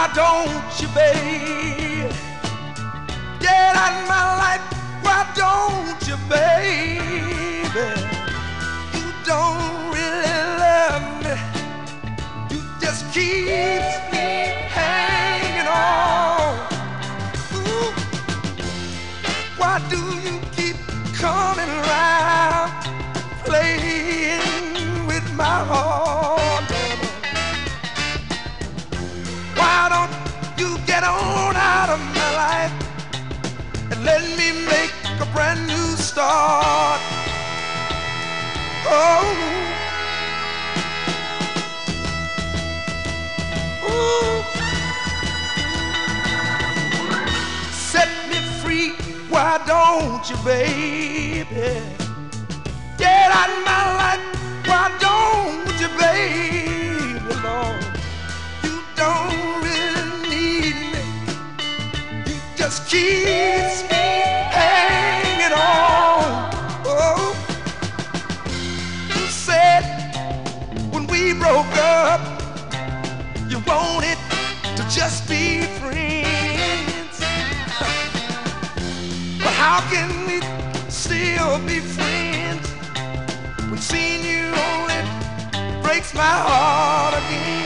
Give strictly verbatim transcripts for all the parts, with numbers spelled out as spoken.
don't you, babe? Get out of my life, why don't you, baby? You don't really love me. You just keep me hanging on. Ooh. Why do you keep coming around, playing with my heart? Why don't you get on out of my life and let me make a brand new start? Oh, ooh. Set me free, why don't you, baby? Get out of my life, why don't you, baby? Lord, you don't really need me. You just keeps me hanging on. Oh, you said when we broke up, you wanted to just be friends. But how can we still be friends when seeing you only breaks my heart again?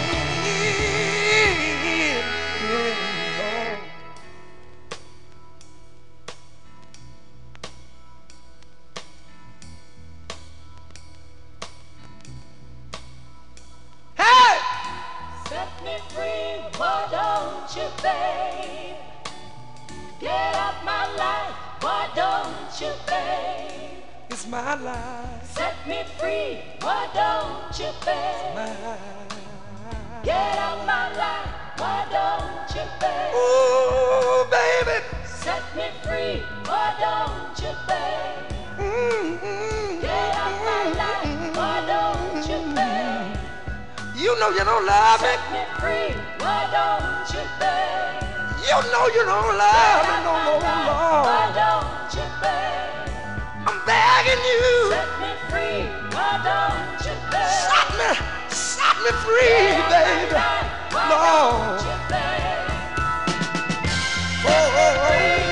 Set me free, why don't you, babe? Get out my life, why don't you, babe? It's my life. Set me free, why don't you, babe? My Get out my life, why don't you, babe? ooh, baby. Set me free, why don't you, babe? Mm-hmm. Get out my life, why don't you, babe? You know you don't love me. Set me free, why don't you, babe? You know you don't love me no more, Why Lord. don't you, babe? I'm begging you. Set me free, why don't you, babe? Set me, set me free, baby. Lord. Oh, oh, oh,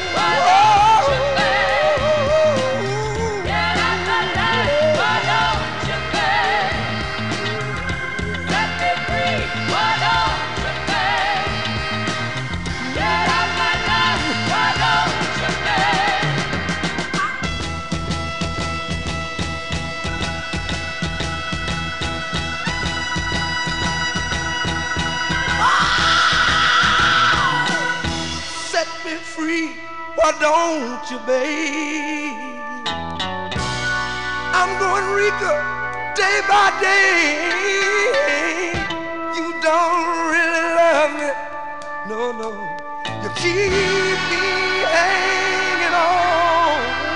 free, why don't you, babe? I'm going Rica day by day. You don't really love me, no, no. You keep me hanging on,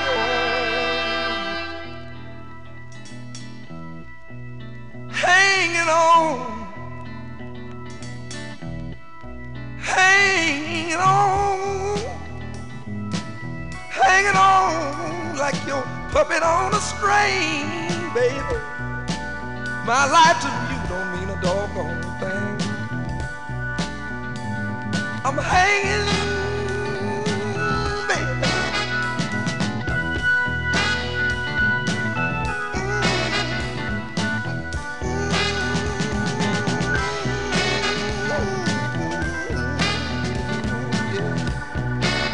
hanging on, hanging on. Hanging on like your puppet on a string, baby. My life to you don't mean a doggone thing. I'm hanging, baby.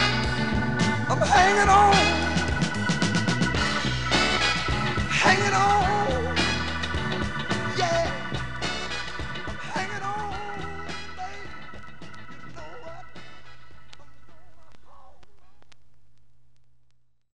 I'm hanging on, hanging on.